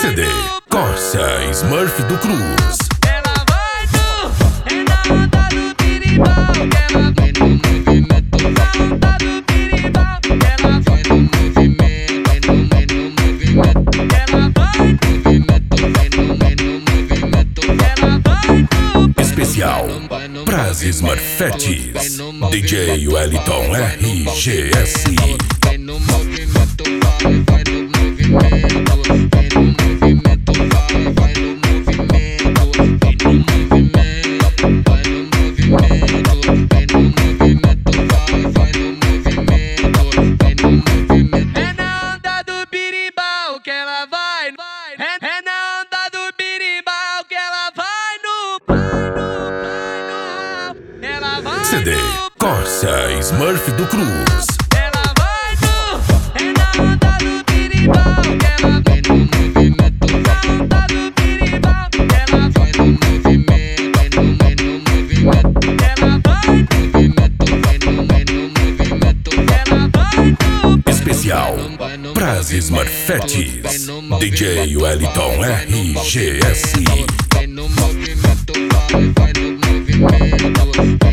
CD Corsa Smurf do Cruz. Ela vai na onda do birimbau. Ela vai no movimento, na onda do birimbau. Ela vai no movimento, no movimento. Ela vai no movimento, ela vai no Especial pras Smurfettes, DJ Wellington RGS. vai no movimento, vai no movimento, vai no movimento, vai no movimento, vai no movimento, vai no movimento, vai no movimento, vai no movimento, vai no movimento. É na onda do birimbau que ela vai, é na onda do birimbau que ela vai no, ela vai CD no. Corsa Smurf do Cruz. Ela vai é na onda do birimbau. Ela vai no movimento, na onda do birimbau. Ela vai no movimento, no movimento. Ela vai no movimento, ela vai no. Especial pras Smurfettes, DJ Wellington RGS. Vai no movimento, vai no movimento.